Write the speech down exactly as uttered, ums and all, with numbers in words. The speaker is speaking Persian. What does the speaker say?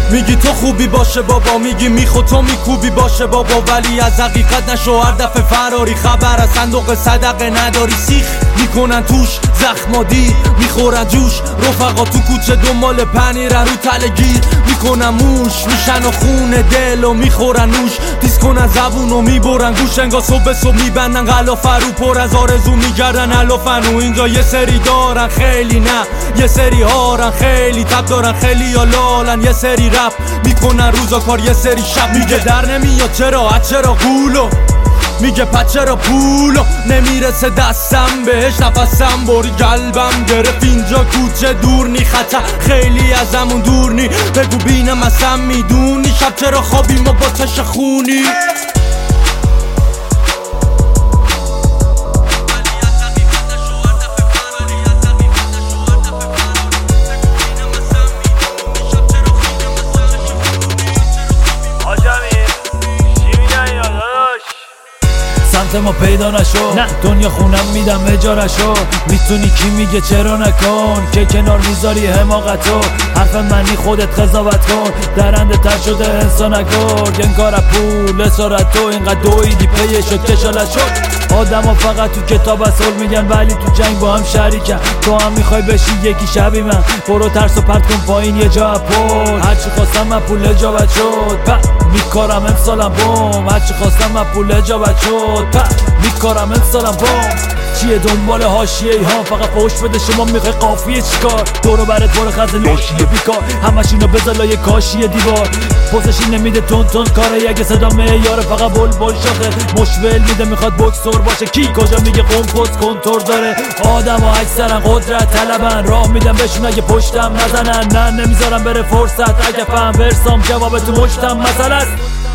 میگی تو خوبی باشه بابا، میگی میخو تو میکوبی باشه بابا، ولی از حقیقت نشو هر دفعه فراری. خبر از صندوق صدقه نداری، سیخ میکنن توش زخمادی، میخورن جوش رفقا تو کوچه دنبال پنیرن رو تلگیر، میکنن موش میشن و خون دل و میخورن نوش، دیس کنن زبون و میبرن گوش، انگار صبح صبح میبندن غلافه رو، پر از آرزو میگردن علافن. و اینجا یه سری دارن خیلی، نه یه سری هارن خیلی، تب دارن خیلی یا لالن، یه سری رپ میکنن روزا کار یه سری شب. میگه در نمیاد چرا از چرا قولو، میگه پس چرا پولو نمیرسه دستم بهش، نفسم بری قلبم گرفت اینجا کوچه دور نی، خطر خیلی ازمون دور نی، بگو بینم اصلا میدونی شب چرا خوابیم و با چش خونی. سمت ما پیدا نشو، نه دنیا خونم میدم اجارشو، میتونی کی میگه چرا نکن، که کنار میذاری حماقتو، حرف منی خودت قضاوت کن، درنده تر شده انسان نگرد، انگار پول اسارت تو اینقدر دویدی پیه شد کشالت شد. آدم ها فقط تو کتاب اصول میگن ولی تو جنگ با هم شریکن، تو هم میخوای بشی یکی شبی من، برو ترس و پرت کن پایین یه جا پول، هرچی خواستم من پول اجابت شد، با میکارم امسالم بوم، هرچی خواستم من پول اجابت شد، با میکارم امسالم بوم. چیه دنبال حاشیه ای ها، فقط فوش بده شما میخوای قافیه چیکار، دورو برت برو خز لاشیه بیکار، همش اینو بذار لای کاشیه دیوار، پوزشی نمیده تون تون کاره، اگه صدا معیاره فقط بل بل شاخه، مشول میده میخواد بوکسور باشه، کی کجا میگه قوم پست کنتور داره، آدم ها اکثرا قدرت طلبن، راه میدم بهشون اگه پشتم نزنن، نه نمیذارم بره فرصت، اگه فهم برسام جواب تو مشتم مسئله است.